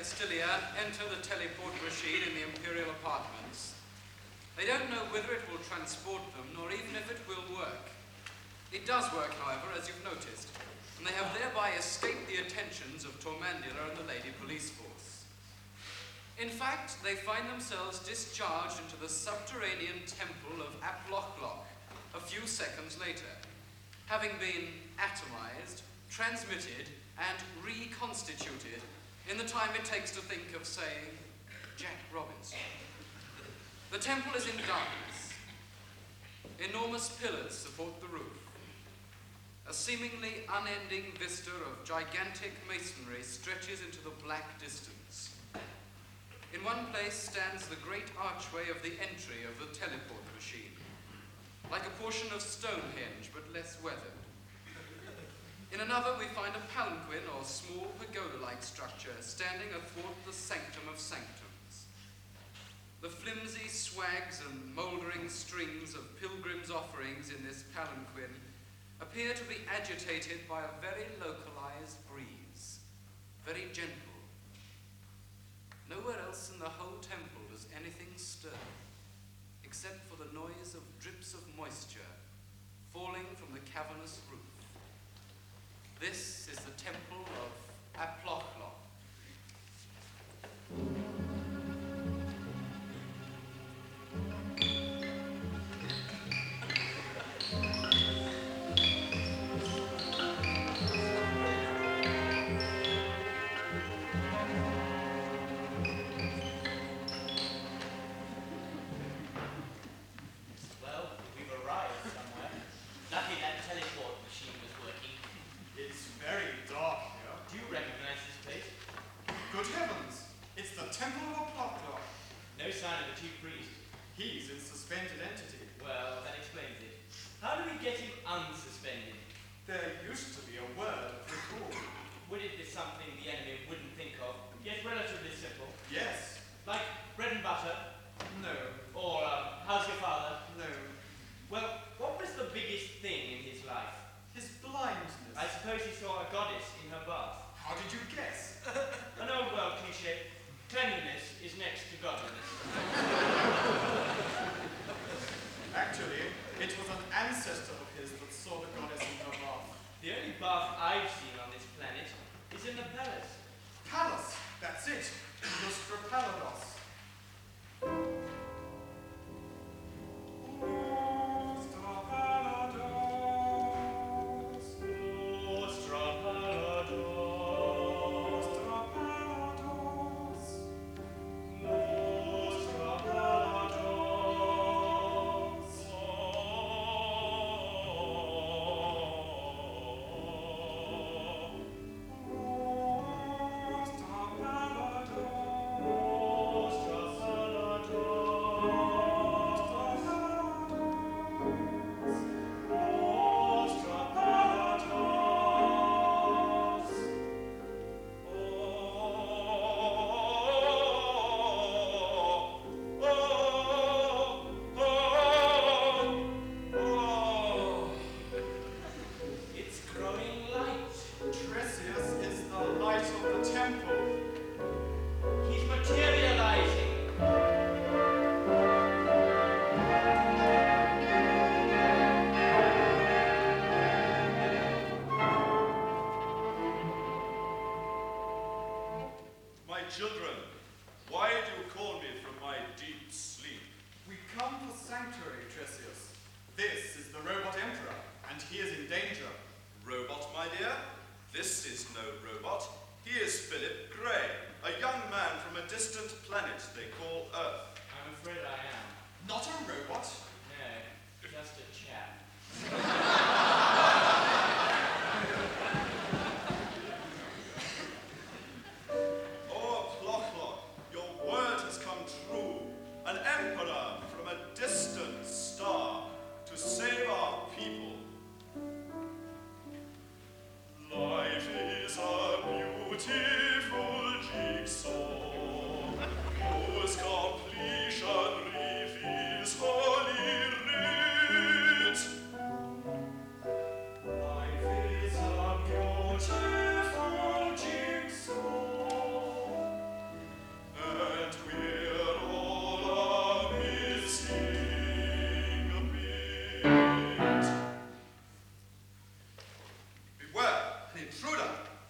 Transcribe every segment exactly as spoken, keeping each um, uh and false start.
Stylia enter the teleport machine in the Imperial apartments. They don't know whether it will transport them, nor even if it will work. It does work, however, as you've noticed, and they have thereby escaped the attentions of Tormandula and the Lady Police Force. In fact, they find themselves discharged into the subterranean temple of Aplochloch a few seconds later, having been atomized, transmitted, and reconstituted in the time it takes to think of, say, Jack Robinson. The temple is in darkness. Enormous pillars support the roof. A seemingly unending vista of gigantic masonry stretches into the black distance. In one place stands the great archway of the entry of the teleport machine, like a portion of Stonehenge, but less weathered. In another, we find a palanquin or small pagoda-like structure standing athwart the sanctum of sanctums. The flimsy swags and mouldering strings of pilgrims' offerings in this palanquin appear to be agitated by a very localized breeze, very gentle. Nowhere else in the whole temple does anything stir, except for the noise of drips of moisture falling from the cavernous roof. This is the temple of Aplochloch.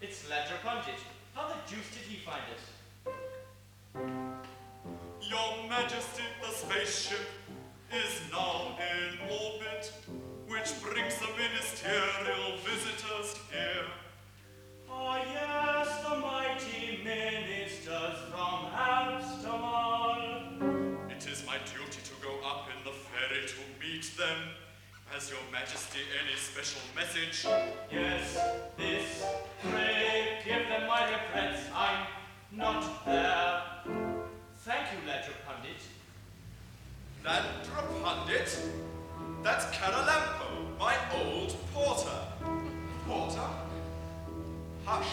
It's Ledger Pundit. How the deuce did he find it? Your Majesty, the spaceship is now in orbit, which brings the ministerial visitors here. Ah, yes, the mighty ministers from Amsterdam. It is my duty to go up in the ferry to meet them. Has your Majesty any special message? Yes, this. Pray, give them my regrets. I'm not there. Thank you, Ledger Pundit. Ledger Pundit? That's Caralampo, my old porter. Porter? Hush.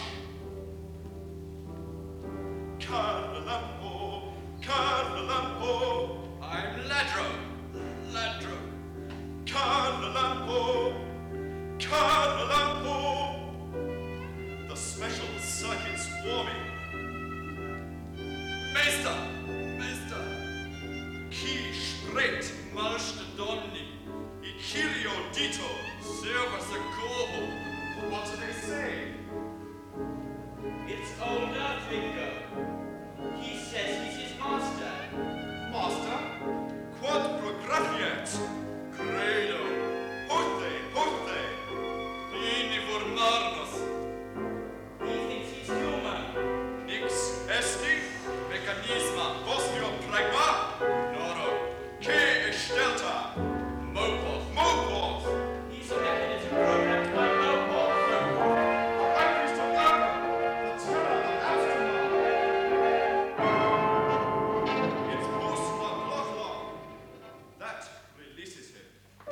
Caralampo, Caralampo. I'm Ledro, Ledro. Caralampo, Caralampo. The special circuit's warming. Meister, Meister. Chi spret marste donni, I Kirio dito, serva secovo. What do they say? It's old Earthlingo. He says he's his master. Master? Quod prografiet? Credo. Hote, hote. Inni formarnos. He thinks he's human. Nix esti? Mechanisma vostrio pregma? Noro. Che extelta? Mopoth, Mopoth. He's a mechanism programmed by Mopoth. It's Postman Lochloch. That releases him.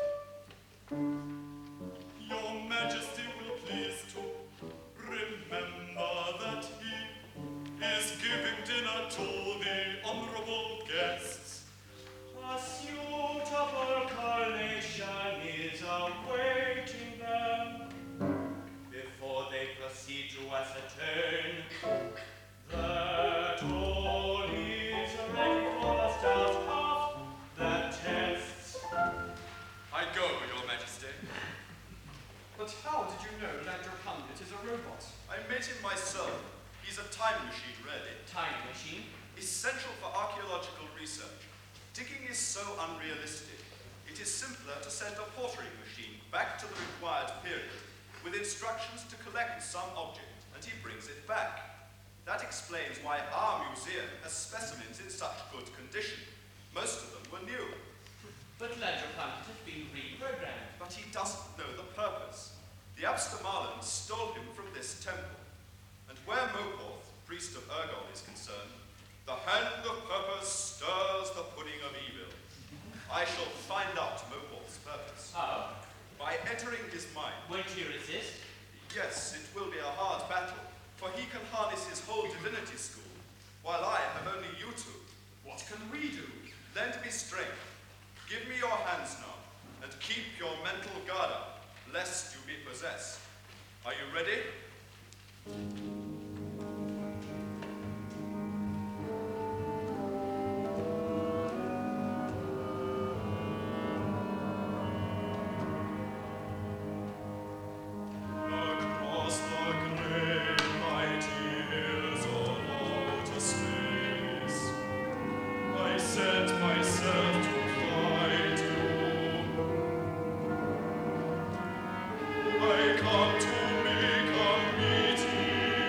Your Majesty will please to remember that he is giving dinner to the honorable guests. A suitable collation is awaiting them before they proceed to ascertain that all is ready for the start of the tests. I go, Your Majesty. But how did you know Ledger Pundit is a robot? I met him myself. He's a time machine, really. Time machine. Essential for archaeological research. Digging is so unrealistic. It is simpler to send a pottery machine back to the required period with instructions to collect some object, and he brings it back. That explains why our museum has specimens in such good condition. Most of them were new. But Ledger Pundit has been reprogrammed. But he doesn't know the purpose. The Abstermalans stole him from this temple. And where Moporth, priest of Ergol, is concerned, the hand of purpose stirs the pudding of evil. I shall find out Moporth's purpose. How? By entering his mind. Won't you resist? Yes, it will be a hard battle, for he can harness his whole divinity school, while I have only you two. What can we do? Lend me strength. Give me your hands now, and keep your mental guard up, lest you be possessed. Are you ready? Across the great mighty hills of outer space, I set myself to fight you. I come to make a meeting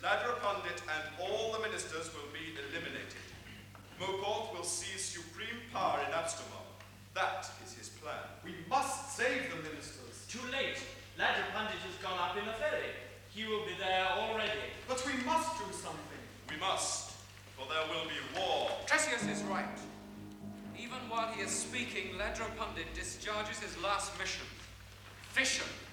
Ladra Pandit and all the ministers will be eliminated. Mokalt will seize supreme power in Abstermon. That is his plan. We must save the ministers. Too late. Ladra Pandit has gone up in a ferry. He will be there already. But we must do something. We must, for there will be war. Tresius is right. Even while he is speaking, Ladra Pandit discharges his last mission. Fission.